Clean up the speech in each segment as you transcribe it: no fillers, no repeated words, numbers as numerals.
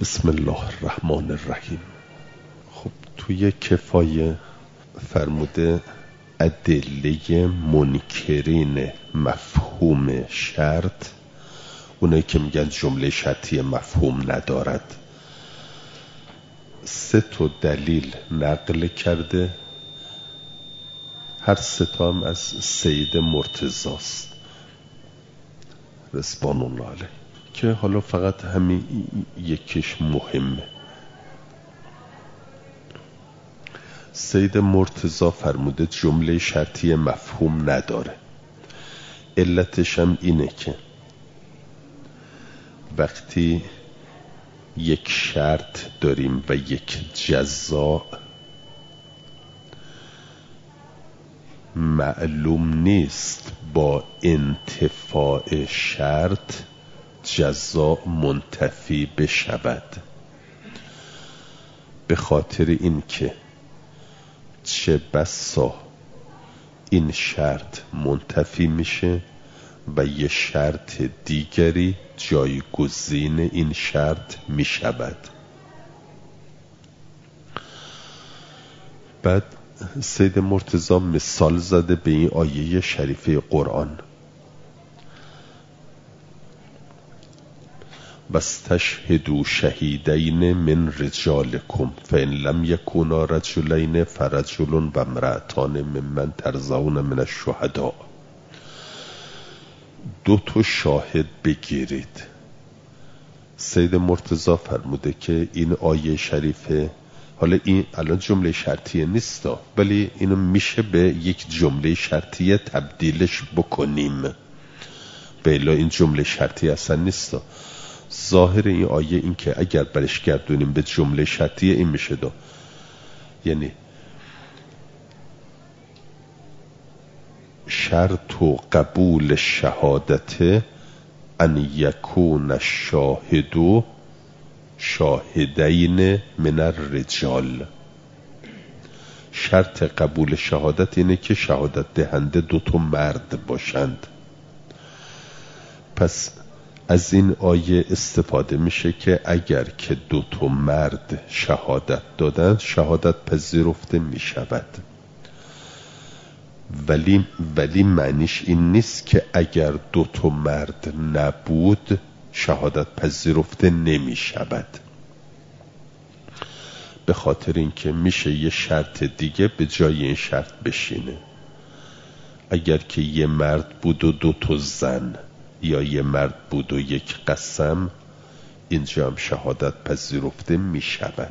بسم الله الرحمن الرحیم. خب توی کفایه فرموده ادله منکرین مفهوم شرط، اونایی که میگن جمله شرطی مفهوم ندارد، 3 دلیل نقل کرده، هر 3 هم از سید مرتضی است رضوان الله علیه، که حالا فقط همین یکیش مهمه. سید مرتضی فرموده جمله شرطی مفهوم نداره. علتش هم اینه که وقتی یک شرط داریم و یک جزا، معلوم نیست با انتفاع شرط جزا منتفی بشود، به خاطر این که چه بسا این شرط منتفی میشه و یه شرط دیگری جایگزین این شرط میشود. بعد سید مرتضی مثال زده به این آیه شریفه قرآن، واستشهدوا شهیدین من رجالکم فإن لم یکونا رجلین فرجل و امرأتان ممن ترضون من الشهداء. 2 شاهد بگیرید. سید مرتضی فرموده که این آیه شریفه، حالا این الان جمله شرطیه نیستا، ولی اینو میشه به یک جمله شرطیه تبدیلش بکنیم، بلا این جمله شرطیه اصلا نیستا. ظاهر این آیه این که اگر برش گردونیم به جمله شرطیه این میشه دا، یعنی شرط و قبول شهادت ان یکون الشاهد شاهدین من الرجال. شرط قبول شهادت اینه که شهادت دهنده 2 مرد باشند. پس از این آیه استفاده میشه که اگر که 2 مرد شهادت دادن شهادت پذیرفته میشود، ولی معنیش این نیست که اگر 2 مرد نبود شهادت پذیرفته نمیشود، به خاطر اینکه میشه یه شرط دیگه به جای این شرط بشینه. اگر که یه مرد بود و 2 زن، یا یه مرد بود و 1 قسم، اینجا هم شهادت پذیرفته می شود.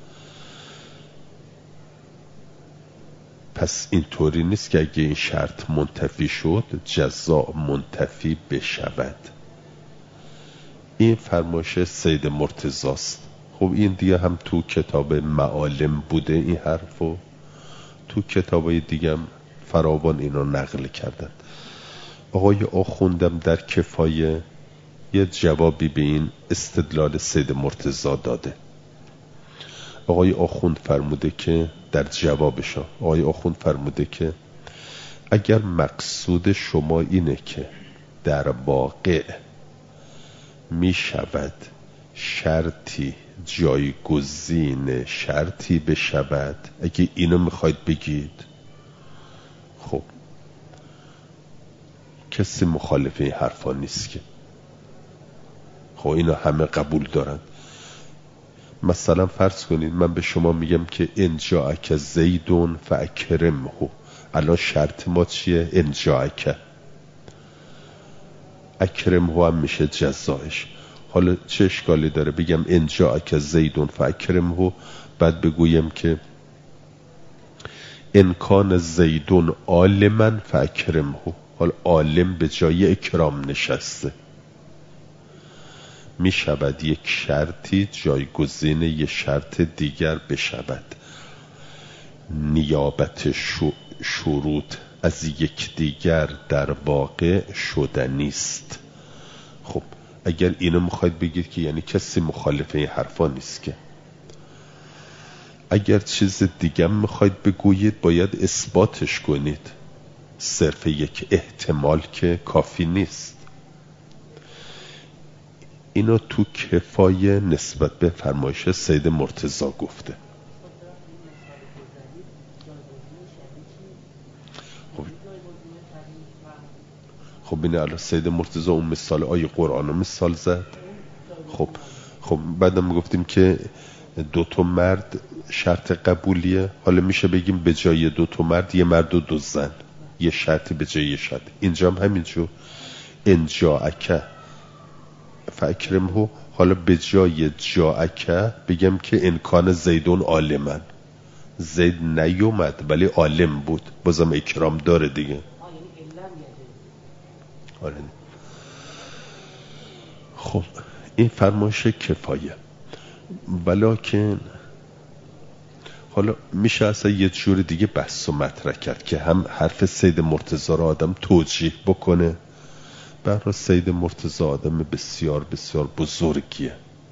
پس اینطوری نیست که اگه این شرط منتفی شد جزا منتفی بشود. این فرمایش سید مرتضی است. خب این دیگه هم تو کتاب معالم بوده این حرفو، تو کتابای دیگه هم فراوان اینو نقل کردن. آقای آخوندم در کفایه یه جوابی به این استدلال سید مرتضی داده. آقای آخوند فرموده که در جوابش، آقای آخوند فرموده که اگر مقصود شما اینه که در واقع می شود شرطی جایگزین شرطی بشود، اگه اینو میخواید بگید، خب کسی مخالف این حرفا نیست که، خب اینا همه قبول دارن. مثلا فرض کنید من به شما میگم که ان جاءک زیدون فاکرمه، الان شرط ما چیه؟ ان جاءک، اکرمه هم میشه جزایش. حالا چه اشکالی داره بگم ان جاءک زیدون فاکرمه، بعد بگویم که ان کان زیدون عالما فاکرمه، حالا عالم به جای اکرام نشسته. می شود یک شرطی جایگزین یک شرط دیگر بشود، نیابت شروط از یک دیگر در واقع شدنی است. خب اگر اینو میخواید بگید که یعنی کسی مخالف این حرفا نیست که. اگر چیز دیگه میخواید بگویید باید اثباتش کنید، صرف یک احتمال که کافی نیست. اینو تو کفایه نسبت به فرمایش سید مرتضی گفته. خب اینه الان سید مرتضی اون مثال آیه قرآن رو مثال زد. خب بعدم گفتیم که 2 مرد شرط قبولیه. حالا میشه بگیم به جای 2 مرد 1 مرد و 2 زن، یه شرطی به جای یه شرط. اینجا هم همینجور ان جاءک فاکرمه. حالا به جای جاءک بگم که ان کان زیدون عالما، زید نیومد ولی عالم بود، بازم اکرام داره دیگه. آره. خب این فرمایش کفایه. ولیکن حالا میشه اصلا یه جور دیگه بحث و مطرح کرد که هم حرف سید مرتضی رو آدم توجیه بکنه. برای سید مرتضی آدم بسیار بسیار بزرگیه.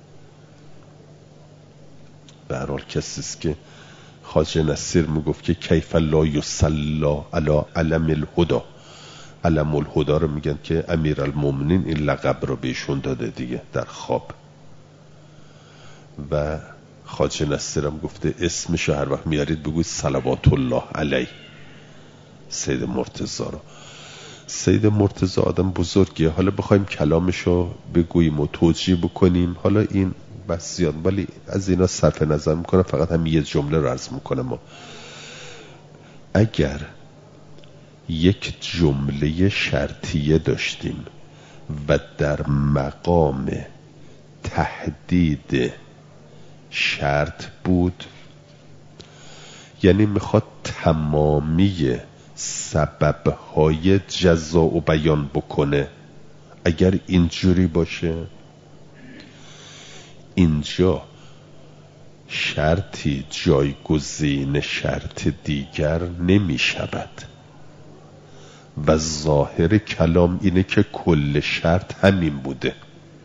به هر حال کسی است که خواجه نصیر میگفت که کیف لا یصلی علی علم الهدی. علم الهدی رو میگن که امیرالمومنین این لقب رو بهشون داده دیگه در خواب. و خواجه نصیرم گفته اسمش هر وقت میارید بگوید صلوات الله علیه سید مرتضی رو. سید مرتضی آدم بزرگیه. حالا بخوایم کلامشو بگوییم و توجیه بکنیم، حالا این بس زیاد، ولی از اینا صرف نظر میکنم. فقط هم یه جمله رو عرض میکنم. اگر یک جمله شرطیه داشتیم و در مقام تهدید شرط بود، یعنی میخواد تمامی سببهای جزا و بیان بکنه، اگر اینجوری باشه اینجا شرطی جایگزین شرط دیگر نمی شود و ظاهر کلام اینه که کل شرط همین بوده.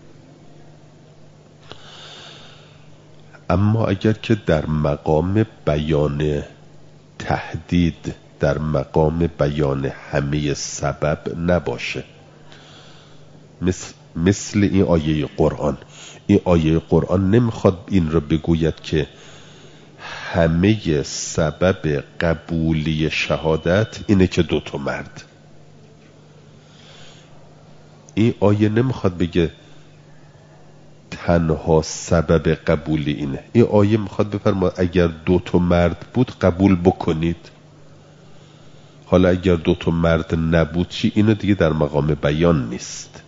اما اگر که در مقام بیان تهدید، در مقام بیان همه سبب نباشه، مثل این آیه قرآن. این آیه قرآن نمیخواد این رو بگوید که همه سبب قبولی شهادت اینه که 2 مرد. این آیه نمیخواد بگه تنها سبب قبولی اینه. این آیه میخواد بفرماید اگر 2 مرد بود قبول بکنید. حالا اگر 2 مرد نبود چی؟ اینو دیگه در مقام بیان نیست.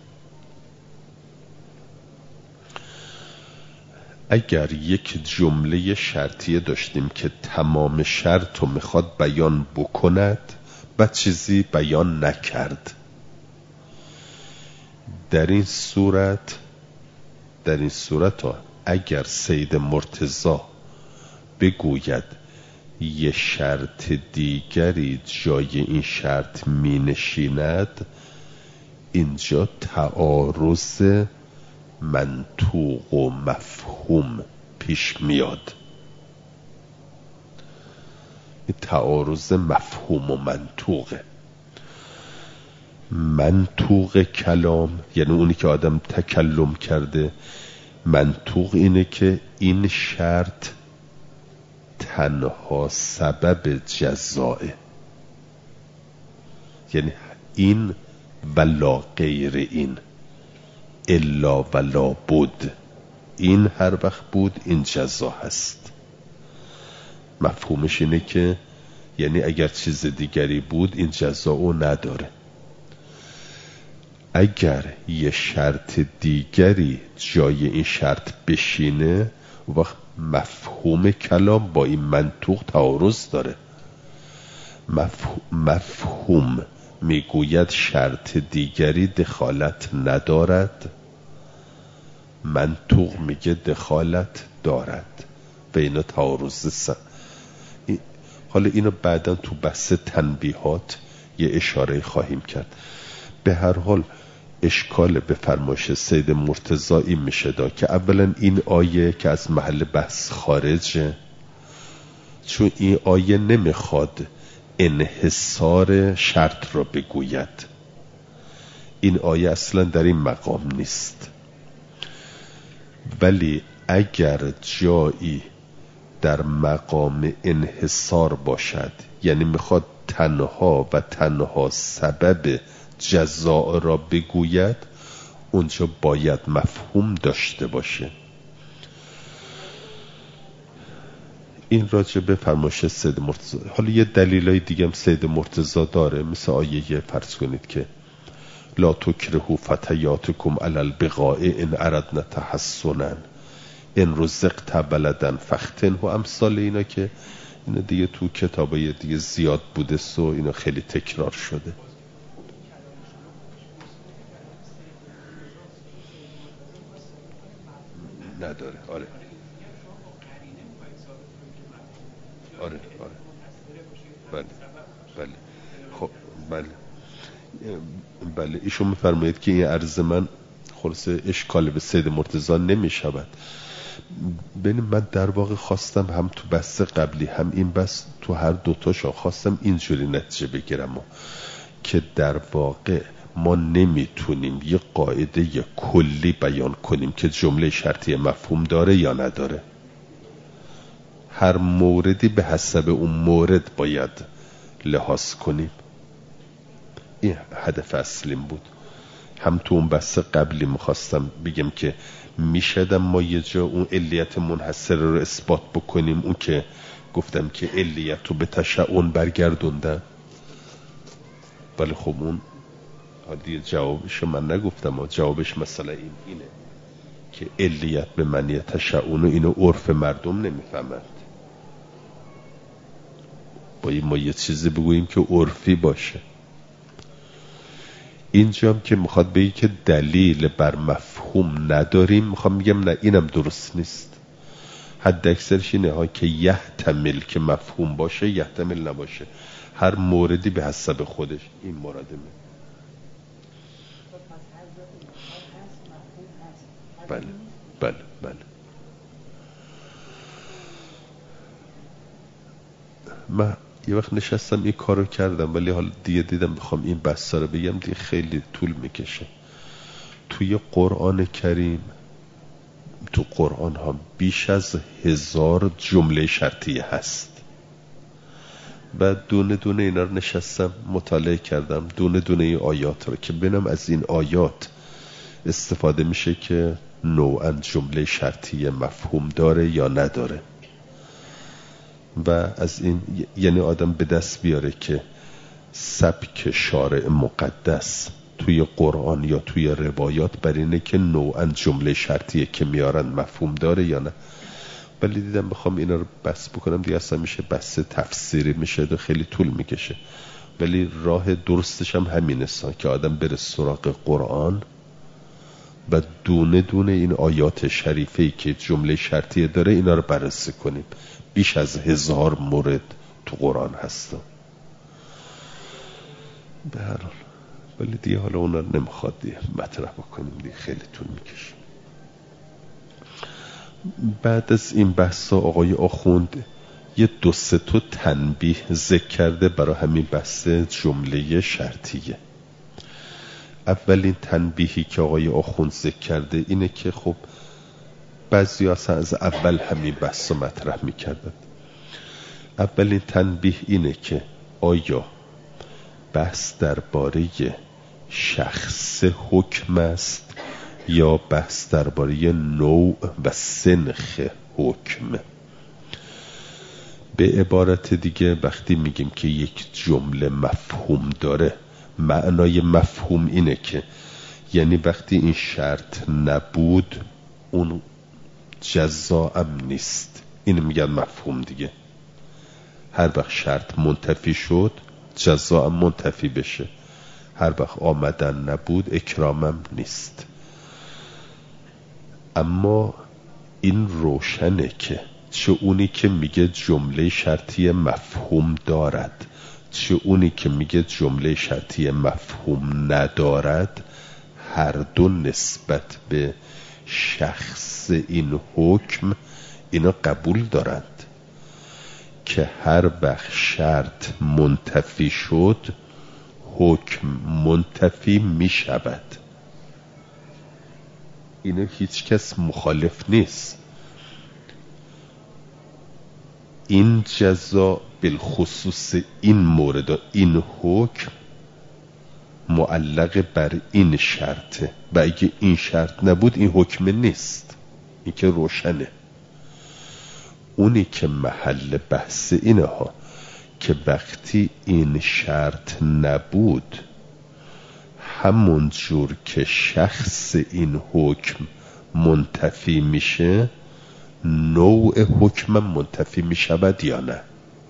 اگر یک جمله شرطیه داشتیم که تمام شرط رو میخواد بیان بکند و چیزی بیان نکرد، در این صورت اگر سید مرتضی بگوید یه شرط دیگری جای این شرط می نشیند، اینجا تعارض منطوق و مفهوم پیش میاد. این تعارض مفهوم و منطوقه. منطوق کلام یعنی اونی که آدم تکلم کرده، منطوق اینه که این شرط تنها سبب جزائه، یعنی این ولا غیر این، الا ولا بود، این هر وقت بود این جزا هست. مفهومش اینه که یعنی اگر چیز دیگری بود این جزا او نداره. اگر یه شرط دیگری جای این شرط بشینه، وقت مفهوم کلام با این منطوق تعارض داره. مفهوم میگوید شرط دیگری دخالت ندارد، منطوق میگه دخالت دارد و اینا تعارض حالا اینو بعدا تو بحث تنبیهات یه اشاره خواهیم کرد. به هر حال اشکال به فرمایش سید مرتضی این میشه که اولا این آیه که از محل بحث خارجه، چون این آیه نمیخواد انحصار شرط را بگوید. این آیه اصلا در این مقام نیست. ولی اگر جایی در مقام انحصار باشد، یعنی میخواد تنها و تنها سبب جزا را بگوید، اونجا باید مفهوم داشته باشه. این راجع به فرمایش سید مرتضی. حالا یه دلیلای دیگه هم سید مرتضی داره، مثل آیه فرض کنید که لا تکرهوا فتیاتکم علی البغاء ان اردنا تحصنا ان رزقت بلدا فاختنه و امثال اینا، که اینا دیگه تو کتابای دیگه زیاد بوده و اینا خیلی تکرار شده. نداره. آره آره آره بله بله. خب بله ایشون میفرمایید که این عرض من خلاصه اشکال به سید مرتضی نمی شود. ببین من در واقع خواستم هم تو بحث قبلی هم این بحث تو هر دوتاشو خواستم اینجوری نتیجه بگیرم که در واقع ما نمیتونیم یه قاعده کلی بیان کنیم که جمله شرطی مفهوم داره یا نداره. هر موردی به حسب اون مورد باید لحاظ کنیم. این هدف اصلیم بود. هم تو اون بحث قبلی میخواستم بگم که میشدم ما یه جا اون علیت منحصر رو اثبات بکنیم، اون که گفتم که علیت رو به تشعن برگردوندن، ولی خب اون دیگه جوابش من نگفتم، جوابش مثلا اینه که علیت به معنی تشعن و اینو عرف مردم نمیفهمند. باید ما یه چیزی بگوییم که عرفی باشه. اینجا هم که میخواد بگی که دلیل بر مفهوم نداریم، میخوام میگم نه اینم درست نیست. حد اکثرش اینه ها که یحتمل که مفهوم باشه یحتمل نباشه، هر موردی به حسب خودش. این مورد بله بله بله. من یه وقت نشستم این کارو کردم، ولی حالا دیگه دیدم بخوام این بحثا رو بگم دیگه خیلی طول میکشه. توی قرآن کریم، تو قرآن هم بیش از 1000 جمله شرطیه هست. بعد دونه دونه اینا رو نشستم مطالعه کردم، دونه دونه این آیات رو که ببینم از این آیات استفاده میشه که نوعاً جمله شرطیه مفهوم داره یا نداره. و از این یعنی آدم به دست بیاره که سبک شارع مقدس توی قرآن یا توی روایات بر اینه که نوعاً جمله شرطیه که میارن مفهوم داره یا نه. ولی دیدم بخوام اینا رو بحث بکنم دیگه اصلا میشه بحث تفسیری میشه و خیلی طول میکشه. ولی راه درستش هم همینه که آدم بره سراغ قرآن و دونه دونه این آیات شریفه‌ای که جمله شرطیه داره اینا رو بررسی کنیم. بیش از 1000 مورد تو قرآن هست به هر حال. ولی دیگه حالا اونا رو نمیخواد دیگه مطرح بکنیم، دیگه خیلی طول میکشه. بعد از این بحثا آقای آخوند یه 2-3 تا تنبیه ذکر کرده برای همین بحث جمله شرطیه. اولین تنبیهی که آقای آخوند ذکر کرده اینه که خب بعضی اصلا از اول همین بحث رو مطرح میکردن. اولین تنبیه اینه که آیا بحث درباره شخص حکم است یا بحث درباره نوع و سنخ حکم. به عبارت دیگه وقتی میگیم که یک جمله مفهوم داره، معنای مفهوم اینه که یعنی وقتی این شرط نبود اون جزاءم نیست. اینو میگن مفهوم دیگه. هر وقت شرط منتفی شد جزاءم منتفی بشه، هر وقت آمدن نبود اکرامم نیست. اما این روشنه که چه اونی که میگه جمله شرطی مفهوم دارد چه اونی که میگه جمله شرطی مفهوم ندارد، هر دو نسبت به شخص این حکم اینا قبول دارند که هر وقت شرط منتفی شد حکم منتفی می شود. اینو هیچ کس مخالف نیست. این جزا بالخصوص این مورد، این حکم معلق بر این شرطه و اگه این شرط نبود این حکم نیست. این که روشنه. اونی که محل بحث اینه ها که وقتی این شرط نبود، همون جور که شخص این حکم منتفی میشه، نوع حکم منتفی میشود یا نه.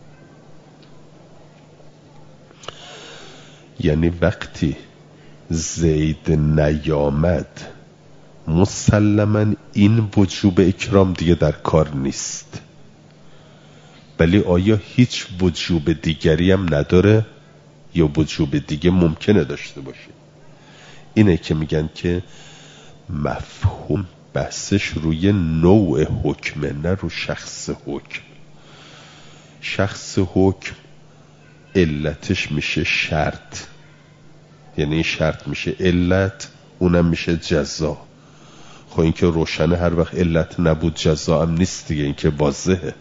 یعنی وقتی زید نیامد، مسلماً این وجوب اکرام دیگه در کار نیست. ولی آیا هیچ وجوب دیگری هم نداره یا وجوب دیگه ممکنه داشته باشه؟ اینه که میگن که مفهوم بحثش روی نوع حکمه، نه رو شخص حکم. شخص حکم علتش میشه شرط، یعنی این شرط میشه علت، اونم میشه جزا. خب این که روشنه، هر وقت علت نبود جزا هم نیست دیگه، این که واضحه.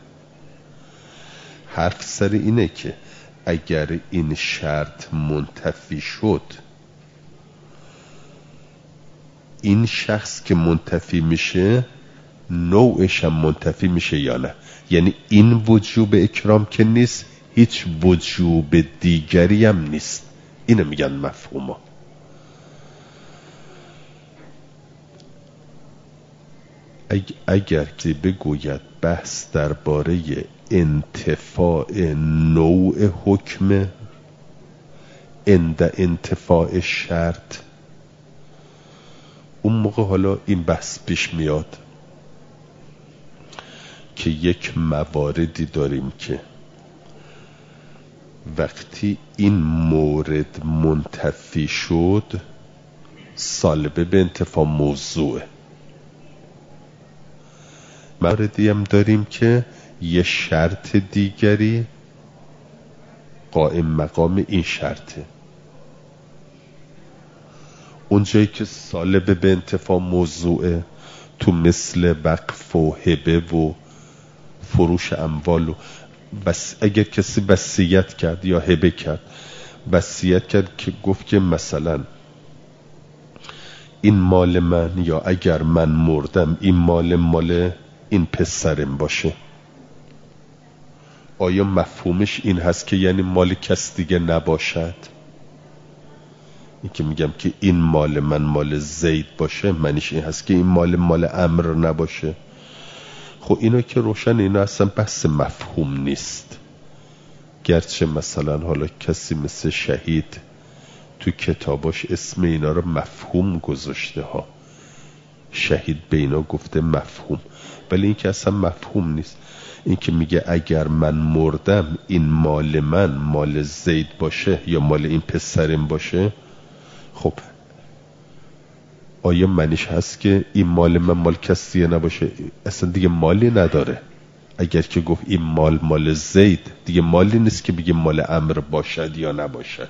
حرف سر اینه که اگر این شرط منتفی شد، این شخص که منتفی میشه نوعش هم منتفی میشه یا نه. یعنی این وجوب اکرام که نیست، هیچ وجوب دیگری هم نیست. اینو میگن مفهوما. اگر که بگوید بحث درباره انتفاع نوع حکم عند انتفاع شرط، اون موقع حالا این بحث پیش میاد که یک مواردی داریم که وقتی این مورد منتفی شد، سالبه به انتفاع موضوعه. موردی هم داریم که یه شرط دیگری قائم مقام این شرطه. اونجایی که سالبه به انتفاع موضوعه، تو مثل وقف و هبه و فروش اموال و بس، اگر کسی وصیت کرد یا هبه کرد، وصیت کرد که گفت که مثلا این مال من، یا اگر من مردم این مال این پسرم باشه، آیا مفهومش این هست که یعنی مال کس دیگه نباشد؟ این که میگم که این مال من مال زید باشه، معنیش این هست که این مال امر نباشه؟ خب اینا که روشن، اینا اصلا بحث مفهوم نیست. گرچه مثلا حالا کسی مثل شهید تو کتاباش اسم اینا رو مفهوم گذاشته ها، شهید به اینا گفته مفهوم، ولی این که اصلا مفهوم نیست. این که میگه اگر من مردم این مال من مال زید باشه یا مال این پسرم باشه، خب آیا معنیش هست که این مال من مال کسی نباشه؟ اصلا دیگه مالی نداره. اگر که گفت این مال زید، دیگه مالی نیست که بگه مال امر باشد یا نباشد.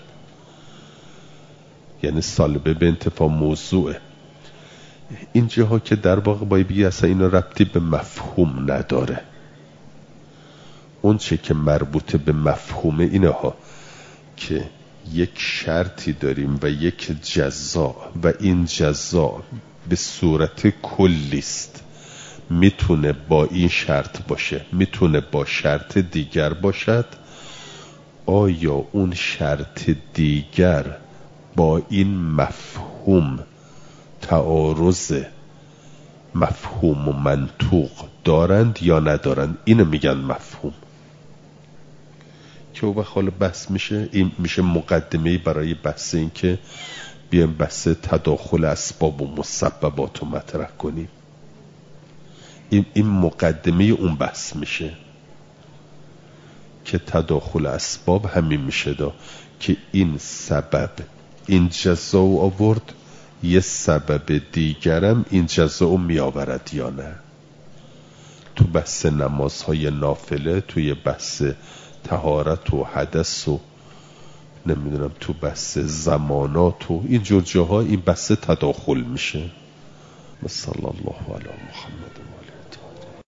یعنی سالبه به انتفاع موضوعه. این جاها که در واقع باید بگی اصلا اینا ربطی به مفهوم نداره. اون چه که مربوط به مفهوم اینه ها که یک شرطی داریم و یک جزا، و این جزا به صورت کلیست، میتونه با این شرط باشه، میتونه با شرط دیگر باشد. آیا اون شرط دیگر با این مفهوم تعارض مفهوم و منطوق دارند یا ندارند؟ اینو میگن مفهوم. که وقت حالا بحث میشه، این میشه مقدمه‌ای برای بحث این که بیایم بحث تداخل اسباب و مسببات رو مطرح کنیم. این مقدمه اون بحث میشه که تداخل اسباب همین میشه که این سبب این جزا آورد، یه سبب دیگرم این جزا می آورد یا نه. تو بحث نمازهای نافله، توی بحث طهارت و حدث و نمیدونم تو بحث زمانات و این جور جاها این بحث تداخل میشه. صلی الله علی محمد و آله.